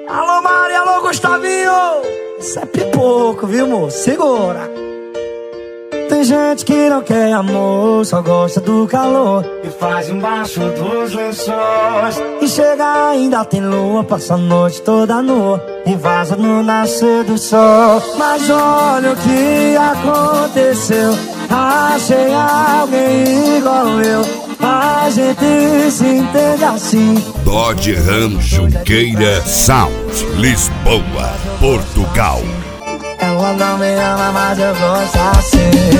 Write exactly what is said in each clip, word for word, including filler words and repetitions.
Alô Mari, alô Gustavinho. Isso é pipoco, viu, moço? Segura. Tem gente que não quer amor, só gosta do calor e faz embaixo dos lençóis. E chega ainda tem lua, passa a noite toda nua e vaza no nascer do sol. Mas olha o que aconteceu, achei alguém igual eu. A gente se entende assim. Dodge Ram Junqueira Sound, Lisboa, Portugal. Ela não me ama, mas eu gosto assim.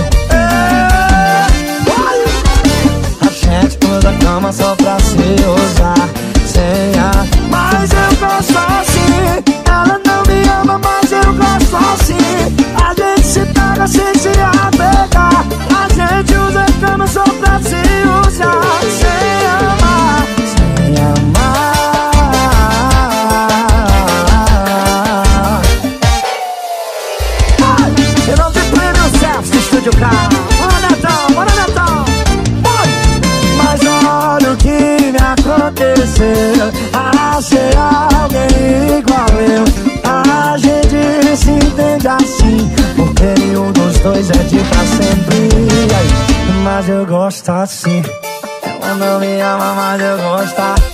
A gente usa a cama só pra se usar sem ar, mas eu gosto assim. Ela não me ama, mas eu gosto assim. A gente se pega sem se apegar. A gente usa a cama só pra se usar sem amar, sem amar. Eu não te prêmio Celso do Estúdio K. Bora Netão, bora Netão. Mas olha o que me aconteceu, achei alguém igual eu. A gente se entende assim, porque nenhum dos dois é de pra sempre. Mas eu gosto assim. Ela não me ama, mas eu gosto assim.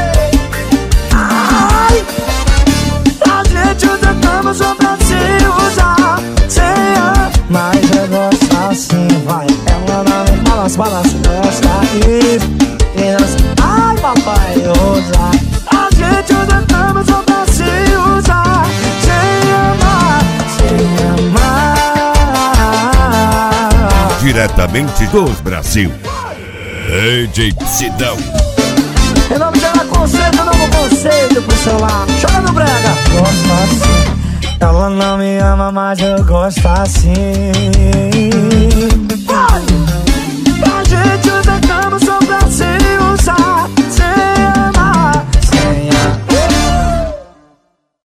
Ai, a gente usa cama só pra se usar sem ar, mas eu gosto assim, vai. Ela não me balança, balança, gosta isso. Ai, papai, usa. A gente usa cama só pra se usar sem amar, sem amar. Diretamente dos Brasil, D J Sidão. Em nome de Ana Conceito, novo conceito pro celular. Joga no brega. Gosto assim. Ela não me ama, mas eu gosto assim. Vai!